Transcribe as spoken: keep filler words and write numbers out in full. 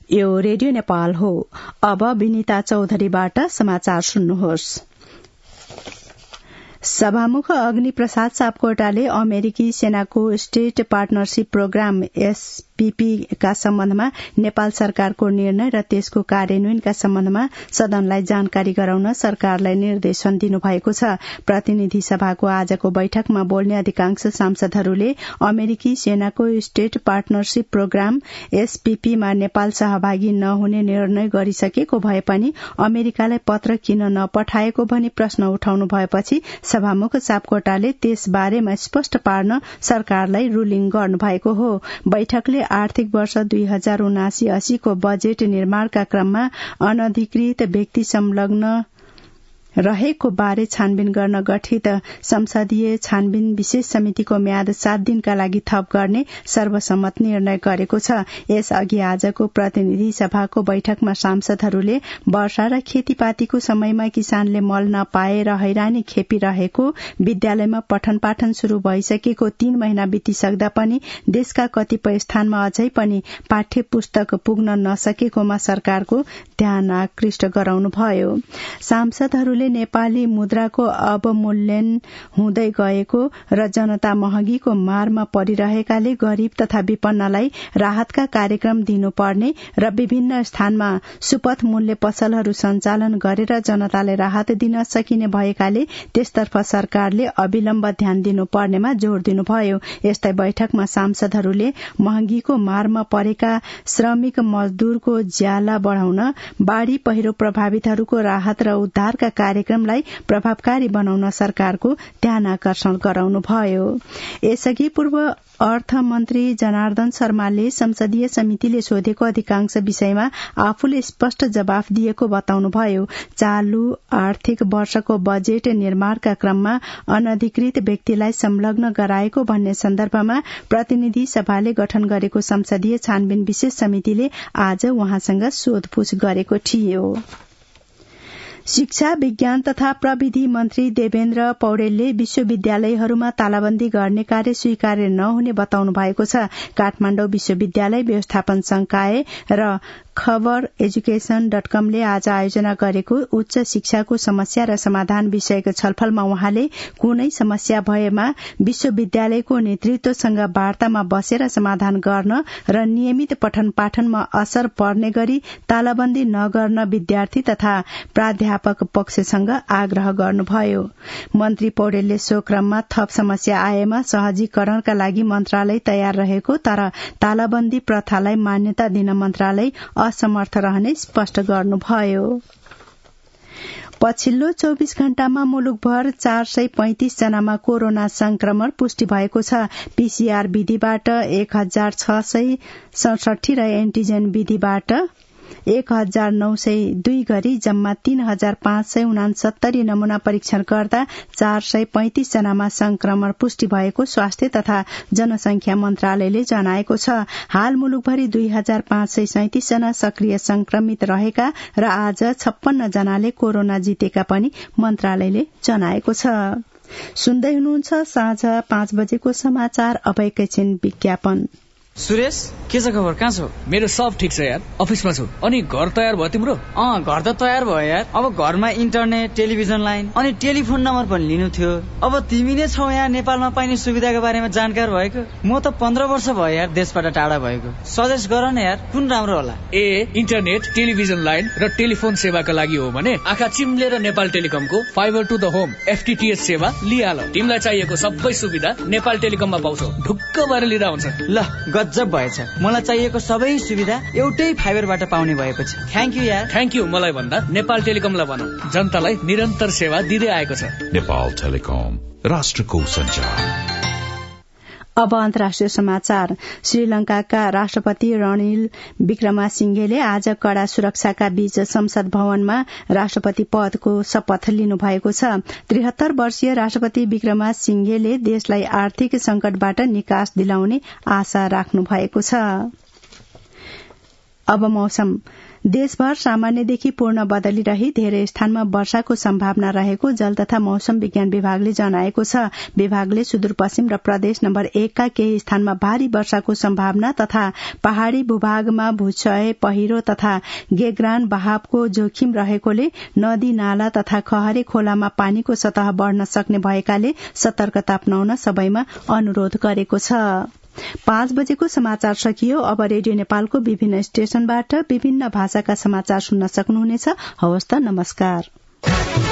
यो रेडियो नेपाल हो। अब विनिता चौधरीबाट समाचार सुन्नुहोस्। सभामुख अग्नि प्रसाद सापकोटाले अमेरिकी सेनाको स्टेट पार्टनरशिप प्रोग्राम एसपीपी का सम्बन्धमा नेपाल सरकारको निर्णय र त्यसको कार्यान्वयनका सम्बन्धमा सदनलाई जानकारी गराउन सरकारलाई निर्देशन दिनुभएको छ। प्रतिनिधि सभाको आजको बैठकमा बोल्ने अधिकांश सांसदहरूले अमेरिकी सेनाको स्टेट पार्टनरशिप प्रोग्राम एसपीपीमा नेपाल सहभागी नहुने निर्णय गरिसकेको भए पनि अमेरिकालाई पत्र किन नपठाएको भनी प्रश्न उठाउनु भएपछि सभामुख सापकोटाले त्यस बारेमा स्पष्ट पार्न सरकारलाई रुलिङ गर्नुभएको हो। बैठकले आर्थिक वर्ष दुई हजार उनासी अस्सी को बजेट निर्माणका क्रममा अनधिकृत व्यक्ति संलग्न रहेको बारे छानबिन गर्न गठित संसदीय छानबिन विशेष समितिको म्याद सात दिनका लागि थप गर्ने सर्वसम्मत निर्णय गरेको छ। यसअघि आजको प्रतिनिधि सभाको बैठकमा सांसदहरूले वर्षा र खेतीपातीको समयमा किसानले मल नपाएर हैरानी खेपिरहेको, विद्यालयमा पठन पाठन शुरू भइसकेको तीन महिना बितिसक्दा पनि देशका कतिपय स्थानमा अझै पनि पाठ्य पुस्तक पुग्न नसकेकोमा सरकारको ध्यान आकृष्ट गराउनुभयो। सांसदहरूले नेपाली मुद्राको अवमूल्यन हुँदै गएको र जनता महँगीको मारमा परिरहेकाले गरीब तथा विपन्नलाई राहतका कार्यक्रम दिनुपर्ने र विभिन्न स्थानमा सुपथ मूल्य पसलहरू सञ्चालन गरेर जनतालाई राहत दिन सकिने भएकाले त्यसतर्फ सरकारले अविलम्ब ध्यान दिनुपर्नेमा जोड़ दिनुभयो। यस्तै बैठकमा सांसदहरूले महँगीको मारमा परेका श्रमिक मजदूरको ज्याला बढ़ाउन, बाढ़ी पहिरो प्रभावितहरूको राहत र उद्धारका कार्यक्रमलाई प्रभावकारी बनाउन सरकारको ध्यान आकर्षण गराउनुभयो। यसअघि पूर्व अर्थमन्त्री जनार्दन शर्माले संसदीय समितिले सोधेको अधिकांश विषयमा आफूले स्पष्ट जवाफ दिएको बताउनुभयो। चालू आर्थिक वर्षको बजेट निर्माणका क्रममा अनधिकृत व्यक्तिलाई संलग्न गराएको भन्ने सन्दर्भमा प्रतिनिधि सभाले गठन गरेको संसदीय छानबिन विशेष समितिले आज उहाँसँग सोधपूछ गरेको थियो। शिक्षा, विज्ञान तथा प्रविधि मन्त्री देवेन्द्र पौडेलले विश्वविद्यालयहरूमा तालाबन्दी गर्ने कार्य स्वीकार्य नहुने बताउनु भएको छ। काठमाडौँ विश्वविद्यालय व्यवस्थापन संकाय र खबर एजुकेशन डट कमले आज आयोजना गरेको उच्च शिक्षाको समस्या र समाधान विषयको छलफलमा उहाँले कुनै समस्या भएमा विश्वविद्यालयको नेतृत्वसँग वार्तामा बसेर समाधान गर्न र नियमित पठन पाठनमा असर पर्ने गरी तालाबन्दी नगर्न विद्यार्थी तथा प्राध्यापक पक्षसँग आग्रह गर्नुभयो। मन्त्री पौडेलले सो क्रममा थप समस्या आएमा सहजीकरणका लागि मन्त्रालय तयार रहेको तर तालाबन्दी प्रथालाई मान्यता दिन मन्त्रालय असमर्थ रहने स्पष्ट गर्नुभयो। पछिल्लो चौबीस घण्टामा मुलुकभर चार सय पैंतिस जनामा कोरोना संक्रमण पुष्टि भएको छ। पीसीआर विधिबाट एक हजार छ सय सडसठी र एन्टिजेन विधिबाट एक हजार नौ सय दुई गरी जम्मा तीन हजार पाँच सय उनासत्तरी नमूना परीक्षण गर्दा चार सय पैंतिस जनामा संक्रमण पुष्टि भएको स्वास्थ्य तथा जनसंख्या मन्त्रालयले जनाएको छ। हाल मुलुकभरि दुई हजार पाँच सय सैतिस जना सक्रिय संक्रमित रहेका र आज छप्पन्न जनाले कोरोना जितेका पनि मन्त्रालयले जनाएको छ। सुन्दै हुनुहुन्छ साँझ पाँच बजेको समाचार। अब एकैछिन विज्ञापन। सुरेश, के छ खबर? कहाँ छौ? मेरो सब ठिक छ यार, अफिसमा छु। अनि घर तयार भयो तिम्रो? अँ, घर त तयार भयो यार। अब घरमा इन्टरनेट, टेलिभिजन लाइन अनि टेलिफोन नम्बर पनि लिनु थियो। अब तिमी नै छौ यहाँ नेपालमा पाइने सुविधाको बारेमा जानकार भएको। म त पन्ध्र वर्ष भयो यार देशबाट टाढा भएको। सजेस्ट गर न यार, कुन राम्रो होला? ए, इन्टरनेट, टेलिभिजन लाइन र टेलिफोन सेवाका लागि हो भने आँखा चिम्लेर नेपाल टेलिकमको fiber to the home FTTH सेवा लिइहाल। तिमीलाई चाहिएको सबै सुविधा नेपाल टेलिकममा पाउँछौ। ढुक्क भएर लिँदा हुन्छ। ल, गजब भएछ। मलाई चाहिएको सबै सुविधा एउटै फाइबरबाट पाउने भएपछि थ्याङ्क यू यार। थ्याङ्क यू मलाई भन्दा नेपाल टेलिकमलाई भनौँ, जनतालाई निरन्तर सेवा दिँदै आएको छ। नेपाल टेलिकम, राष्ट्रको सञ्चार। अब अन्तर्राष्ट्रिय समाचार। श्रीलंकाका राष्ट्रपति रणिल विक्रमासिंघेले आज कड़ा सुरक्षाका बीच संसद भवनमा राष्ट्रपति पदको शपथ लिनु भएको छ। त्रिहत्तर वर्षीय राष्ट्रपति विक्रमासिंघेले देशलाई आर्थिक संकटबाट निकास दिलाउने आशा राख्नु भएको छ। अब मौसम। देशभर सामान्यदेखि पूर्ण बदली रही धेरै स्थानमा वर्षाको सम्भावना रहेको जल तथा मौसम विज्ञान विभागले जनाएको छ। विभागले सुदूरपश्चिम र प्रदेश नम्बर एकका केही स्थानमा भारी वर्षाको सम्भावना तथा पहाड़ी भूभागमा भूक्षय, पहिरो तथा गेग्रान बहावको जोखिम रहेकोले नदी नाला तथा खहरे खोलामा पानीको सतह बढ़न सक्ने भएकाले सतर्कता अपनाउन सबैमा अनुरोध गरेको छ। पाँच बजेको समाचार सकियो। अब रेडियो नेपालको विभिन्न स्टेशनबाट विभिन्न भाषाका समाचार सुन्न सक्नुहुनेछ। हवस् त, नमस्कार।